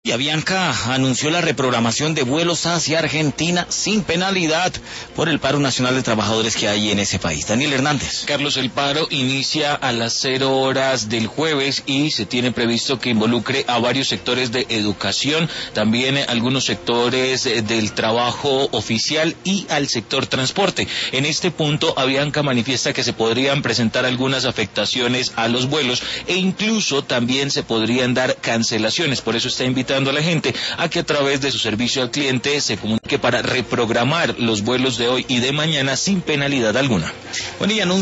Y Avianca anunció la reprogramación de vuelos hacia Argentina sin penalidad por el paro nacional de trabajadores que hay en ese país. Daniel Hernández. Carlos, el paro inicia a las 0 horas del jueves y se tiene previsto que involucre a varios sectores de educación, también algunos sectores del trabajo oficial y al sector transporte. En este punto, Avianca manifiesta que se podrían presentar algunas afectaciones a los vuelos e incluso también se podrían dar cancelaciones. Por eso está invitando a la gente a que a través de su servicio al cliente se comunique para reprogramar los vuelos de hoy y de mañana sin penalidad alguna. Bueno, y